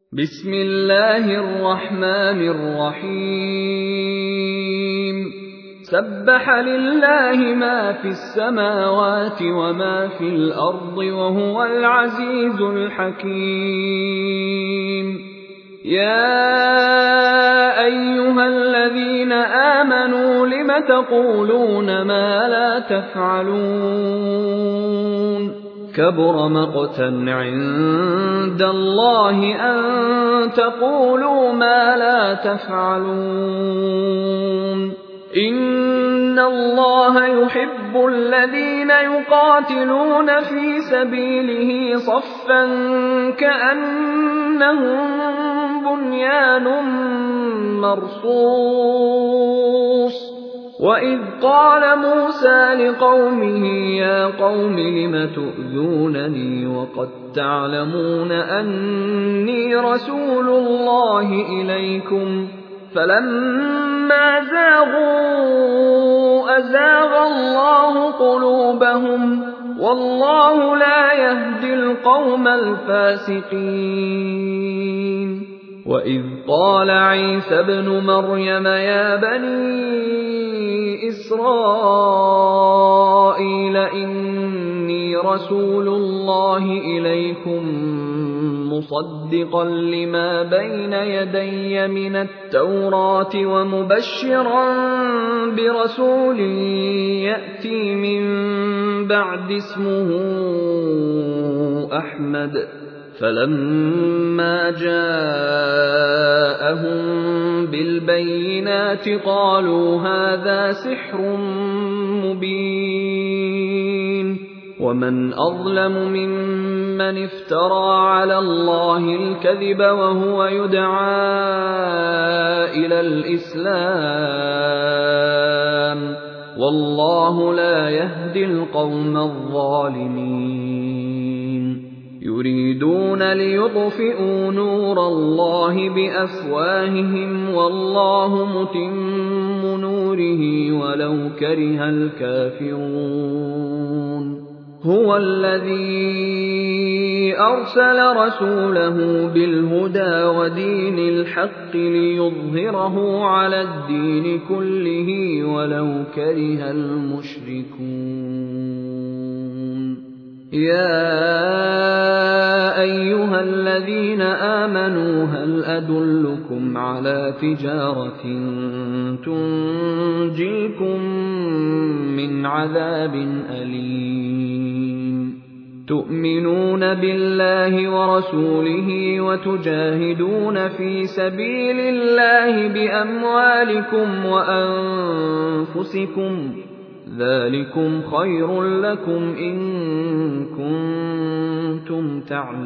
بسم الله الرحمن الرحيم سبح لله ما في السماوات وما في الأرض وهو العزيز الحكيم يا أيها الذين آمنوا لم تقولون ما لا تفعلون كبر مقتا عند الله أن تقولوا ما لا تفعلون إن الله يحب الذين يقاتلون في سبيله صفا كأنهم بنيان مرصوص وإذ قال موسى لقومه يا قوم لم تؤذونني وقد تعلمون أني رسول الله إليكم فلما زاغوا أزاغ الله قلوبهم والله لا يهدي القوم الفاسقين وإذ قال عيسى ابن مريم يا بني إسرائيل إني رسول الله إليكم مصدقا لما بين يدي من التوراة ومبشرا برسول يأتي من بعد اسمه أحمد فلما جاءهم بالبينات قالوا هذا سحر مبين ومن أظلم ممن افترى على الله الكذب وهو يدعى إلى الإسلام والله لا يهدي القوم الظالمين يريدون ليطفئوا نور الله بأفواههم والله متم نوره ولو كره الكافرون هو الذي أرسل رسوله بالهدى ودين الحق ليظهره على الدين كله ولو كره المشركون يا أيها الذين آمنوا هل أدلكم على تجارة تنجيكم من عذاب أليم تؤمنون بالله ورسوله وتجاهدون في سبيل الله بأموالكم وأنفسكم ذلكم خير لكم إن كنتم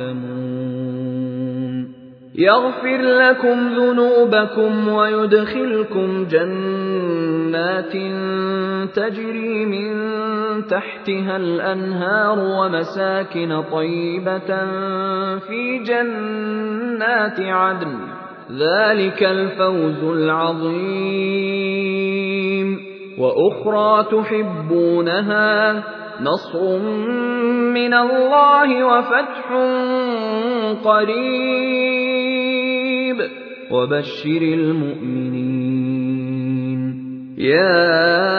تعلمون يغفر لكم ذنوبكم ويدخلكم جنات تجري من تحتها الأنهار ومساكن طيبة في جنات عدن ذلك الفوز العظيم وأخرى تحبونها نصر من الله وفتح قريب وبشر المؤمنين يا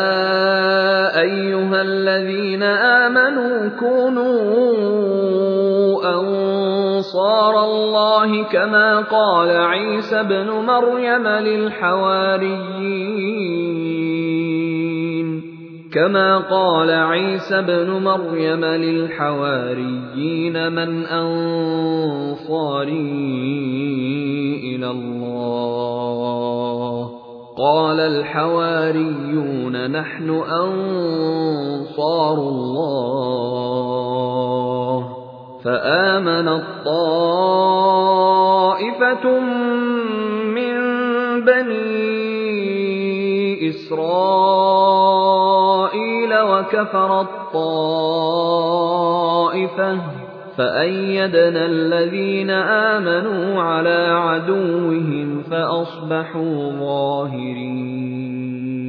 أيها الذين آمنوا كونوا أنصار الله كما قال عيسى ابن مريم للحواريين من أنصاري إلى الله قال الحواريون نحن أنصار الله فآمنت طائفة من بني إسرائيل وكفرت طائفة فأيدنا الذين آمنوا على عدوهم فأصبحوا ظاهرين